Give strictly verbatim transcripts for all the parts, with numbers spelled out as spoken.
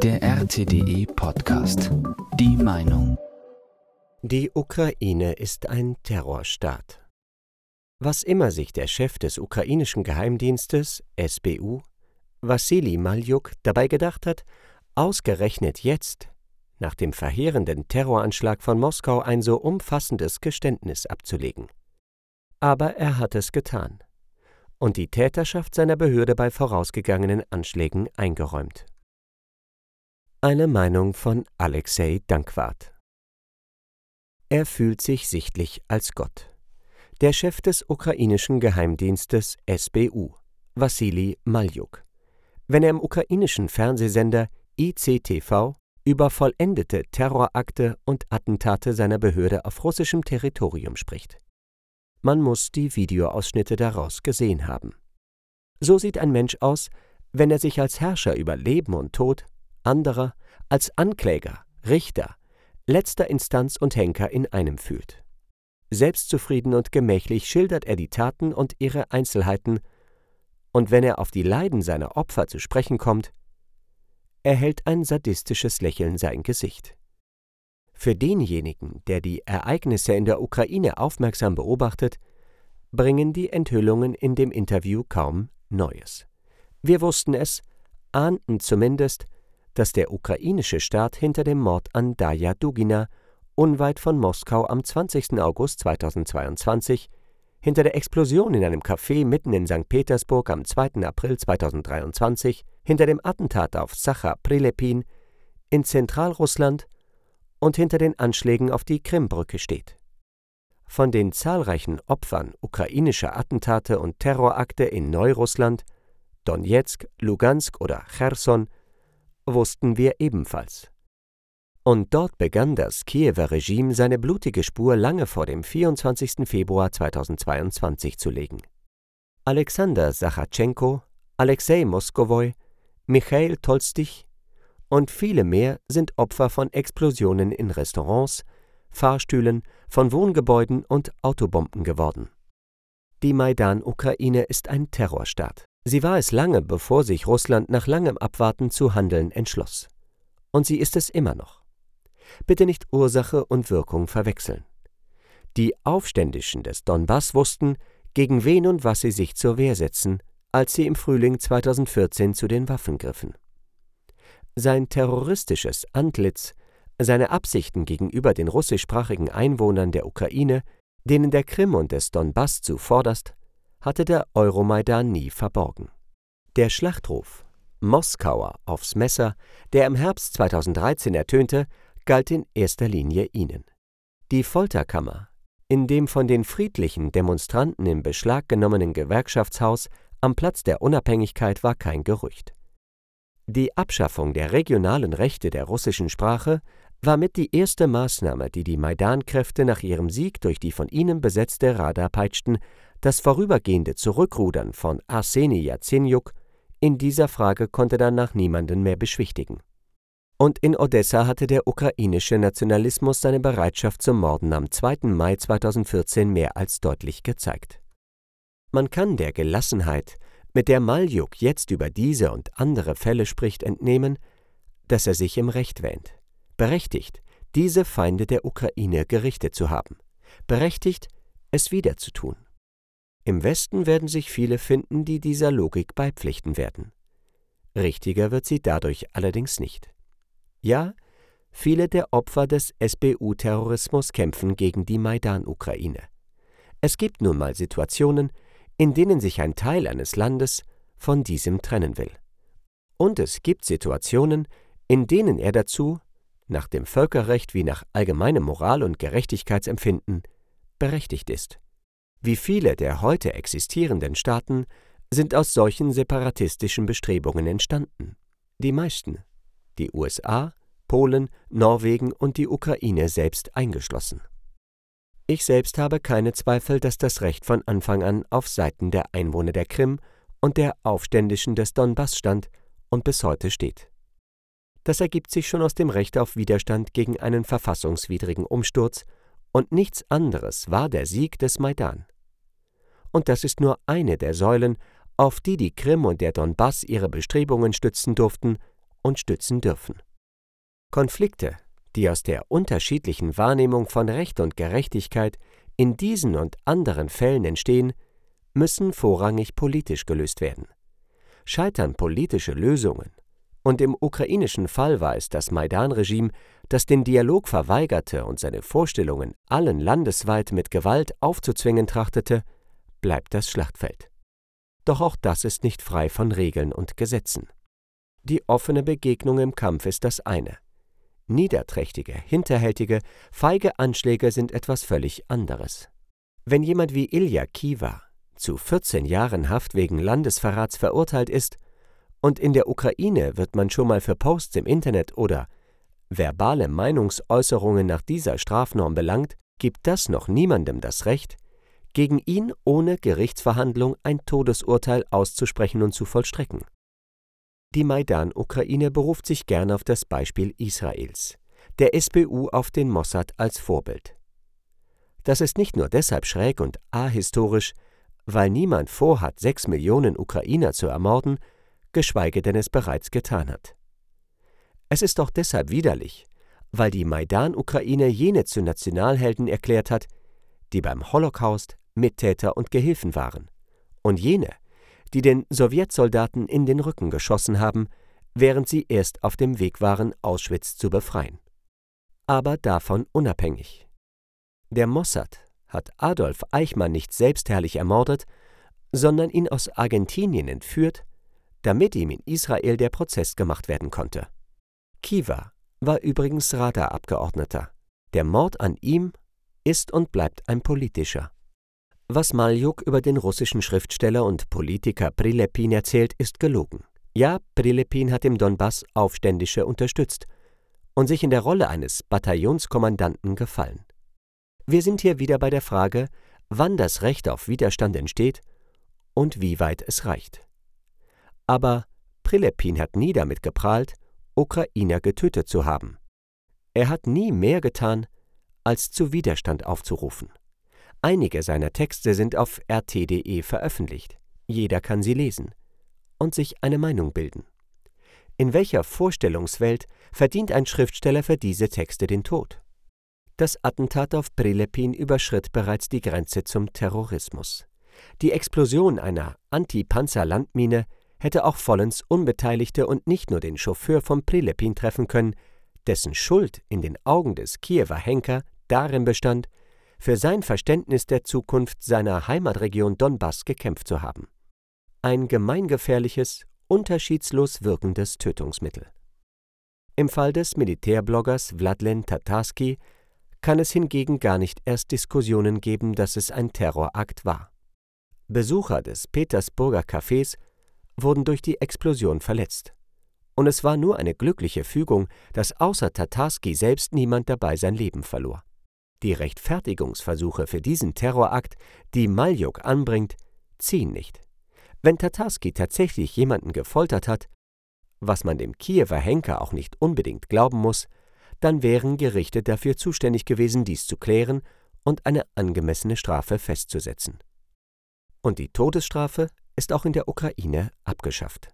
Der R T D E-Podcast. Die Meinung. Die Ukraine ist ein Terrorstaat. Was immer sich der Chef des ukrainischen Geheimdienstes, S B U, Wassili Maljuk, dabei gedacht hat, ausgerechnet jetzt, nach dem verheerenden Terroranschlag von Moskau, ein so umfassendes Geständnis abzulegen. Aber er hat es getan und die Täterschaft seiner Behörde bei vorausgegangenen Anschlägen eingeräumt. Eine Meinung von Alexei Dankwart. Er fühlt sich sichtlich als Gott. Der Chef des ukrainischen Geheimdienstes S B U, Wassili Maljuk. Wenn er im ukrainischen Fernsehsender I C T V über vollendete Terrorakte und Attentate seiner Behörde auf russischem Territorium spricht. Man muss die Videoausschnitte daraus gesehen haben. So sieht ein Mensch aus, wenn er sich als Herrscher über Leben und Tod anderer, als Ankläger, Richter, letzter Instanz und Henker in einem fühlt. Selbstzufrieden und gemächlich schildert er die Taten und ihre Einzelheiten, und wenn er auf die Leiden seiner Opfer zu sprechen kommt, erhält ein sadistisches Lächeln sein Gesicht. Für denjenigen, der die Ereignisse in der Ukraine aufmerksam beobachtet, bringen die Enthüllungen in dem Interview kaum Neues. Wir wussten es, ahnten zumindest, dass der ukrainische Staat hinter dem Mord an Darja Dugina unweit von Moskau am zwanzigsten August zweitausendzweiundzwanzig, hinter der Explosion in einem Café mitten in Sankt Petersburg am zweiten April zweitausenddreiundzwanzig, hinter dem Attentat auf Sacha Prilepin in Zentralrussland und hinter den Anschlägen auf die Krimbrücke steht. Von den zahlreichen Opfern ukrainischer Attentate und Terrorakte in Neurussland, Donezk, Lugansk oder Cherson wussten wir ebenfalls. Und dort begann das Kiewer Regime seine blutige Spur lange vor dem vierundzwanzigsten Februar zweitausendzweiundzwanzig zu legen. Alexander Sachatschenko, Alexei Moskowoi, Michail Tolstich und viele mehr sind Opfer von Explosionen in Restaurants, Fahrstühlen, von Wohngebäuden und Autobomben geworden. Die Maidan-Ukraine ist ein Terrorstaat. Sie war es lange, bevor sich Russland nach langem Abwarten zu handeln entschloss. Und sie ist es immer noch. Bitte nicht Ursache und Wirkung verwechseln. Die Aufständischen des Donbass wussten, gegen wen und was sie sich zur Wehr setzen, als sie im Frühling zweitausendvierzehn zu den Waffen griffen. Sein terroristisches Antlitz, seine Absichten gegenüber den russischsprachigen Einwohnern der Ukraine, denen der Krim und des Donbass zuvorderst, hatte der Euromaidan nie verborgen. Der Schlachtruf »Moskauer aufs Messer«, der im Herbst zweitausenddreizehn ertönte, galt in erster Linie ihnen. Die Folterkammer, in dem von den friedlichen Demonstranten in Beschlag genommenen Gewerkschaftshaus am Platz der Unabhängigkeit, war kein Gerücht. Die Abschaffung der regionalen Rechte der russischen Sprache war mit die erste Maßnahme, die die Maidan-Kräfte nach ihrem Sieg durch die von ihnen besetzte Rada peitschten. Das vorübergehende Zurückrudern von Arseni Jatsenjuk in dieser Frage konnte danach niemanden mehr beschwichtigen. Und in Odessa hatte der ukrainische Nationalismus seine Bereitschaft zum Morden am zweiten Mai zweitausendvierzehn mehr als deutlich gezeigt. Man kann der Gelassenheit, mit der Maljuk jetzt über diese und andere Fälle spricht, entnehmen, dass er sich im Recht wähnt. Berechtigt, diese Feinde der Ukraine gerichtet zu haben. Berechtigt, es wieder zu tun. Im Westen werden sich viele finden, die dieser Logik beipflichten werden. Richtiger wird sie dadurch allerdings nicht. Ja, viele der Opfer des S B U-Terrorismus kämpfen gegen die Maidan-Ukraine. Es gibt nun mal Situationen, in denen sich ein Teil eines Landes von diesem trennen will. Und es gibt Situationen, in denen er dazu, nach dem Völkerrecht wie nach allgemeinem Moral- und Gerechtigkeitsempfinden, berechtigt ist. Wie viele der heute existierenden Staaten sind aus solchen separatistischen Bestrebungen entstanden. Die meisten, die U S A, Polen, Norwegen und die Ukraine selbst eingeschlossen. Ich selbst habe keine Zweifel, dass das Recht von Anfang an auf Seiten der Einwohner der Krim und der Aufständischen des Donbass stand und bis heute steht. Das ergibt sich schon aus dem Recht auf Widerstand gegen einen verfassungswidrigen Umsturz, und nichts anderes war der Sieg des Maidan. Und das ist nur eine der Säulen, auf die die Krim und der Donbass ihre Bestrebungen stützen durften, und stützen dürfen. Konflikte, die aus der unterschiedlichen Wahrnehmung von Recht und Gerechtigkeit in diesen und anderen Fällen entstehen, müssen vorrangig politisch gelöst werden. Scheitern politische Lösungen, und im ukrainischen Fall war es das Maidan-Regime, das den Dialog verweigerte und seine Vorstellungen allen landesweit mit Gewalt aufzuzwingen trachtete, bleibt das Schlachtfeld. Doch auch das ist nicht frei von Regeln und Gesetzen. Die offene Begegnung im Kampf ist das eine. Niederträchtige, hinterhältige, feige Anschläge sind etwas völlig anderes. Wenn jemand wie Ilja Kiva zu vierzehn Jahren Haft wegen Landesverrats verurteilt ist, und in der Ukraine wird man schon mal für Posts im Internet oder verbale Meinungsäußerungen nach dieser Strafnorm belangt, gibt das noch niemandem das Recht, gegen ihn ohne Gerichtsverhandlung ein Todesurteil auszusprechen und zu vollstrecken. Die Maidan-Ukraine beruft sich gern auf das Beispiel Israels, der S B U auf den Mossad als Vorbild. Das ist nicht nur deshalb schräg und ahistorisch, weil niemand vorhat, sechs Millionen Ukrainer zu ermorden, geschweige denn es bereits getan hat. Es ist auch deshalb widerlich, weil die Maidan-Ukraine jene zu Nationalhelden erklärt hat, die beim Holocaust Mittäter und Gehilfen waren, und jene, die den Sowjetsoldaten in den Rücken geschossen haben, während sie erst auf dem Weg waren, Auschwitz zu befreien. Aber davon unabhängig. Der Mossad hat Adolf Eichmann nicht selbstherrlich ermordet, sondern ihn aus Argentinien entführt, damit ihm in Israel der Prozess gemacht werden konnte. Kiva war übrigens Rada-Abgeordneter. Der Mord an ihm ist und bleibt ein politischer. Was Maljuk über den russischen Schriftsteller und Politiker Prilepin erzählt, ist gelogen. Ja, Prilepin hat im Donbass Aufständische unterstützt und sich in der Rolle eines Bataillonskommandanten gefallen. Wir sind hier wieder bei der Frage, wann das Recht auf Widerstand entsteht und wie weit es reicht. Aber Prilepin hat nie damit geprahlt, Ukrainer getötet zu haben. Er hat nie mehr getan, als zu Widerstand aufzurufen. Einige seiner Texte sind auf r t punkt d e veröffentlicht. Jeder kann sie lesen und sich eine Meinung bilden. In welcher Vorstellungswelt verdient ein Schriftsteller für diese Texte den Tod? Das Attentat auf Prilepin überschritt bereits die Grenze zum Terrorismus. Die Explosion einer Anti-Panzer-Landmine hätte auch vollends Unbeteiligte und nicht nur den Chauffeur von Prilepin treffen können, dessen Schuld in den Augen des Kiewer Henker darin bestand, für sein Verständnis der Zukunft seiner Heimatregion Donbass gekämpft zu haben. Ein gemeingefährliches, unterschiedslos wirkendes Tötungsmittel. Im Fall des Militärbloggers Wladlen Tatarski kann es hingegen gar nicht erst Diskussionen geben, dass es ein Terrorakt war. Besucher des Petersburger Cafés wurden durch die Explosion verletzt. Und es war nur eine glückliche Fügung, dass außer Tatarski selbst niemand dabei sein Leben verlor. Die Rechtfertigungsversuche für diesen Terrorakt, die Maljuk anbringt, ziehen nicht. Wenn Tatarski tatsächlich jemanden gefoltert hat, was man dem Kiewer Henker auch nicht unbedingt glauben muss, dann wären Gerichte dafür zuständig gewesen, dies zu klären und eine angemessene Strafe festzusetzen. Und die Todesstrafe ist auch in der Ukraine abgeschafft.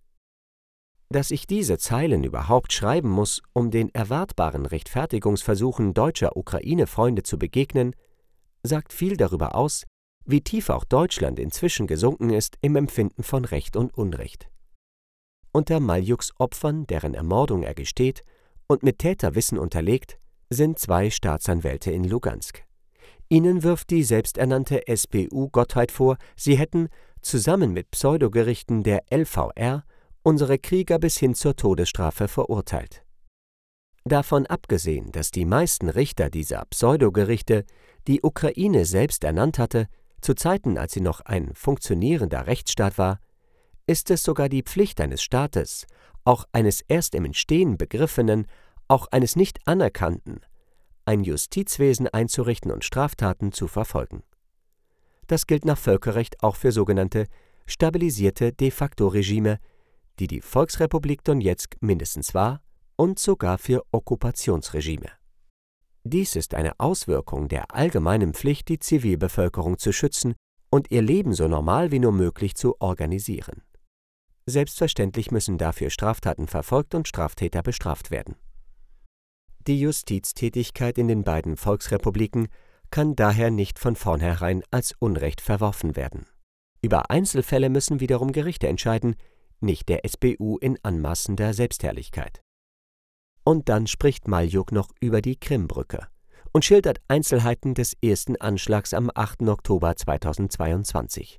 Dass ich diese Zeilen überhaupt schreiben muss, um den erwartbaren Rechtfertigungsversuchen deutscher Ukraine-Freunde zu begegnen, sagt viel darüber aus, wie tief auch Deutschland inzwischen gesunken ist im Empfinden von Recht und Unrecht. Unter Maljuks Opfern, deren Ermordung er gesteht und mit Täterwissen unterlegt, sind zwei Staatsanwälte in Lugansk. Ihnen wirft die selbsternannte S B U-Gottheit vor, sie hätten, zusammen mit Pseudogerichten der L V R, unsere Krieger bis hin zur Todesstrafe verurteilt. Davon abgesehen, dass die meisten Richter dieser Pseudogerichte die Ukraine selbst ernannt hatte, zu Zeiten, als sie noch ein funktionierender Rechtsstaat war, ist es sogar die Pflicht eines Staates, auch eines erst im Entstehen begriffenen, auch eines nicht anerkannten, ein Justizwesen einzurichten und Straftaten zu verfolgen. Das gilt nach Völkerrecht auch für sogenannte stabilisierte De-facto-Regime, die die Volksrepublik Donezk mindestens war, und sogar für Okkupationsregime. Dies ist eine Auswirkung der allgemeinen Pflicht, die Zivilbevölkerung zu schützen und ihr Leben so normal wie nur möglich zu organisieren. Selbstverständlich müssen dafür Straftaten verfolgt und Straftäter bestraft werden. Die Justiztätigkeit in den beiden Volksrepubliken kann daher nicht von vornherein als Unrecht verworfen werden. Über Einzelfälle müssen wiederum Gerichte entscheiden, nicht der S B U in anmaßender Selbstherrlichkeit. Und dann spricht Maljuk noch über die Krimbrücke und schildert Einzelheiten des ersten Anschlags am achten Oktober zweitausendzweiundzwanzig.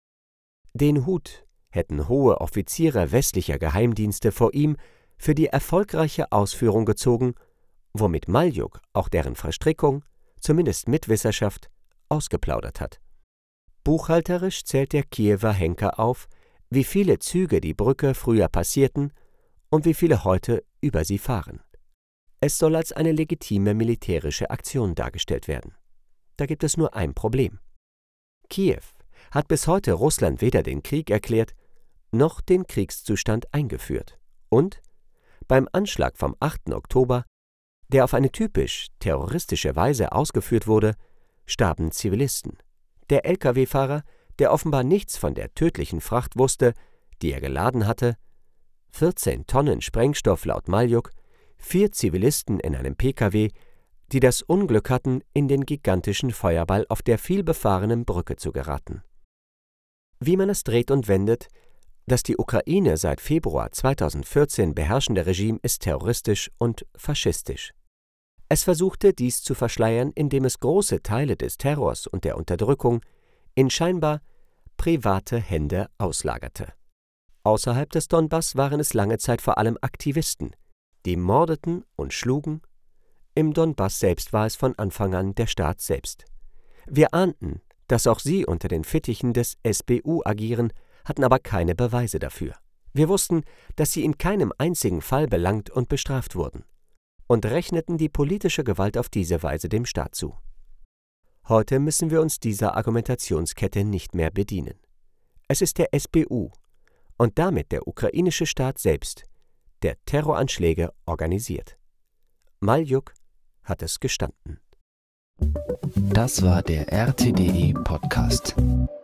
Den Hut hätten hohe Offiziere westlicher Geheimdienste vor ihm für die erfolgreiche Ausführung gezogen, womit Maljuk auch deren Verstrickung, zumindest Mitwisserschaft, ausgeplaudert hat. Buchhalterisch zählt der Kiewer Henker auf, wie viele Züge die Brücke früher passierten und wie viele heute über sie fahren. Es soll als eine legitime militärische Aktion dargestellt werden. Da gibt es nur ein Problem. Kiew hat bis heute Russland weder den Krieg erklärt, noch den Kriegszustand eingeführt. Und beim Anschlag vom achten Oktober, der auf eine typisch terroristische Weise ausgeführt wurde, starben Zivilisten. Der L K W-Fahrer, der offenbar nichts von der tödlichen Fracht wusste, die er geladen hatte, vierzehn Tonnen Sprengstoff laut Maljuk, vier Zivilisten in einem P K W, die das Unglück hatten, in den gigantischen Feuerball auf der vielbefahrenen Brücke zu geraten. Wie man es dreht und wendet, das die Ukraine seit Februar zweitausendvierzehn beherrschende Regime ist terroristisch und faschistisch. Es versuchte, dies zu verschleiern, indem es große Teile des Terrors und der Unterdrückung in scheinbar private Hände auslagerte. Außerhalb des Donbass waren es lange Zeit vor allem Aktivisten, die mordeten und schlugen. Im Donbass selbst war es von Anfang an der Staat selbst. Wir ahnten, dass auch sie unter den Fittichen des S B U agieren, hatten aber keine Beweise dafür. Wir wussten, dass sie in keinem einzigen Fall belangt und bestraft wurden und rechneten die politische Gewalt auf diese Weise dem Staat zu. Heute müssen wir uns dieser Argumentationskette nicht mehr bedienen. Es ist der S B U und damit der ukrainische Staat selbst, der Terroranschläge organisiert. Maljuk hat es gestanden. Das war der R T D E Podcast.